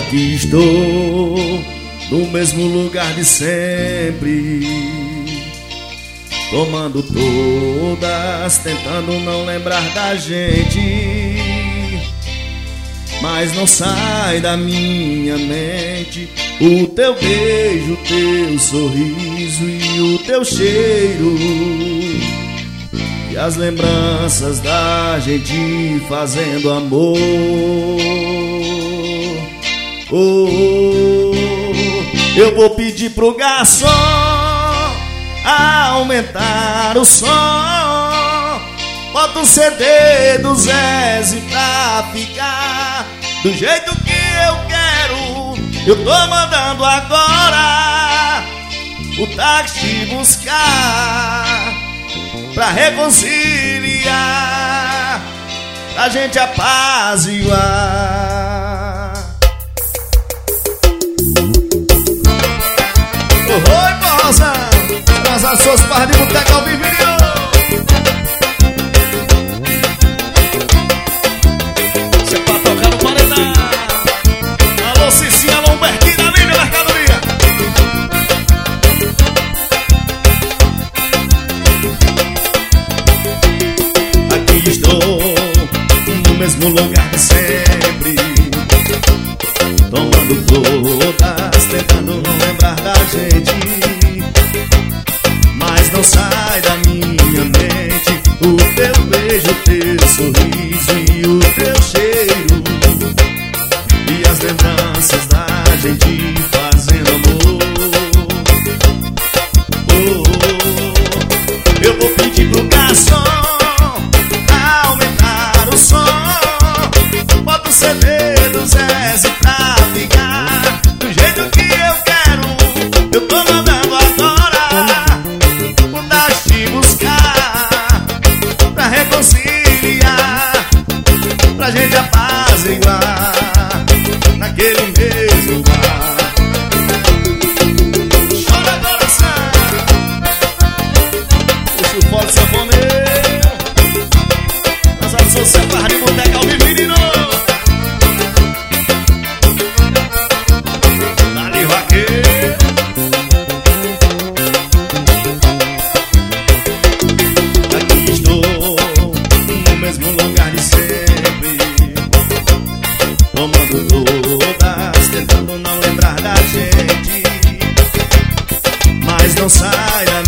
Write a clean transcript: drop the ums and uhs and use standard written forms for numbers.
Aqui estou, no mesmo lugar de sempre, tomando todas, tentando não lembrar da gente. Mas não sai da minha mente o teu beijo, o teu sorriso e o teu cheiro, e as lembranças da gente fazendo amor. Oh, oh, eu vou pedir pro garçom aumentar o som, bota o CD do Zezé pra ficar do jeito que eu quero. Eu tô mandando agora o táxi buscar, pra reconciliar, pra gente apaziguar. Oi, Rosa, traz as suas parras de boteca ao vivo. Você pra tocar no paredão. Alô, Cicinha, alô, Humbertina, ali na mercadoria. Aqui estou, no mesmo lugar de sempre, tomando todas, tentando não lembrar da gente. Mas não sai da minha mente o teu beijo, o teu sorriso e o teu cheiro, e as lembranças da gente fazendo amor. Oh, oh, eu vou pedir pro garçom aumentar o som, bota o CD do Zezé pra ficar do jeito que eu quero. Eu tô mandando agora o táxi buscar, pra reconciliar, pra gente apaziguar naquele mesmo bar. Chora coração, puxa o fogo sanfoneiro, mas a sua separada de boteca ao vivo de novo. Dali vaqueiro. Aqui estou, no mesmo lugar de sempre, tomando todas, tentando não lembrar da gente. Mas não sai da